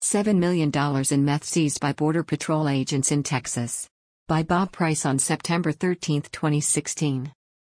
$7 million in meth seized by Border Patrol agents in Texas. By Bob Price on September 13, 2016.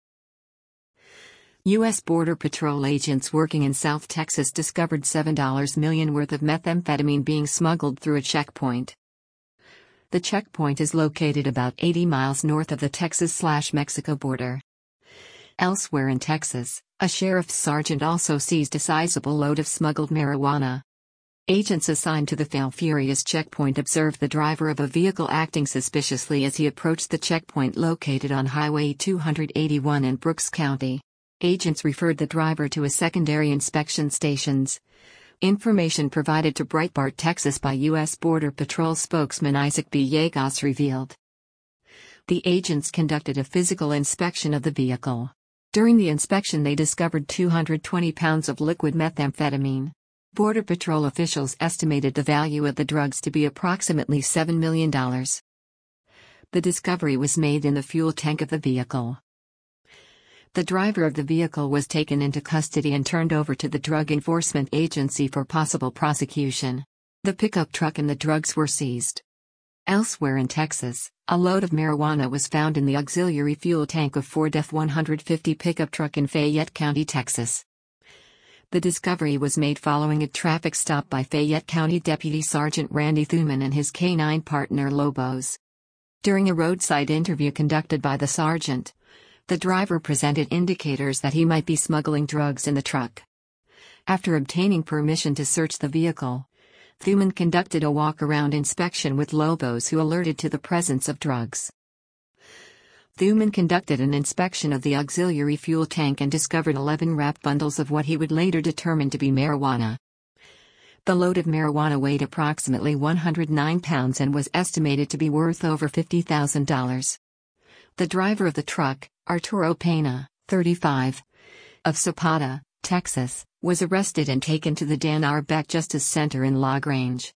U.S. Border Patrol agents working in South Texas discovered $7 million worth of methamphetamine being smuggled through a checkpoint. The checkpoint is located about 80 miles north of the Texas-Mexico border. Elsewhere in Texas, a sheriff's sergeant also seized a sizable load of smuggled marijuana. Agents assigned to the Falfurrias checkpoint observed the driver of a vehicle acting suspiciously as he approached the checkpoint located on Highway 281 in Brooks County. Agents referred the driver to a secondary inspection stations. Information provided to Breitbart Texas by U.S. Border Patrol spokesman Isaac B. Yegas revealed. The agents conducted a physical inspection of the vehicle. During the inspection they discovered 220 pounds of liquid methamphetamine. Border Patrol officials estimated the value of the drugs to be approximately $7 million. The discovery was made in the fuel tank of the vehicle. The driver of the vehicle was taken into custody and turned over to the Drug Enforcement Agency for possible prosecution. The pickup truck and the drugs were seized. Elsewhere in Texas, a load of marijuana was found in the auxiliary fuel tank of Ford F-150 pickup truck in Fayette County, Texas. The discovery was made following a traffic stop by Fayette County Deputy Sergeant Randy Thuman and his K-9 partner Lobos. During a roadside interview conducted by the sergeant, the driver presented indicators that he might be smuggling drugs in the truck. After obtaining permission to search the vehicle, Thuman conducted a walk-around inspection with Lobos, who alerted to the presence of drugs. Thuman conducted an inspection of the auxiliary fuel tank and discovered 11 wrapped bundles of what he would later determine to be marijuana. The load of marijuana weighed approximately 109 pounds and was estimated to be worth over $50,000. The driver of the truck, Arturo Pena, 35, of Zapata, Texas, was arrested and taken to the Dan R. Beck Justice Center in La Grange.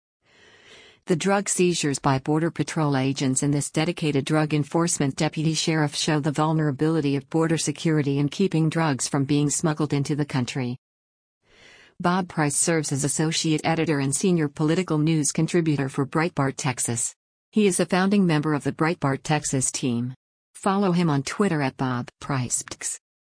The drug seizures by Border Patrol agents and this dedicated drug enforcement deputy sheriff show the vulnerability of border security in keeping drugs from being smuggled into the country. Bob Price serves as associate editor and senior political news contributor for Breitbart Texas. He is a founding member of the Breitbart Texas team. Follow him on Twitter at Bob Price.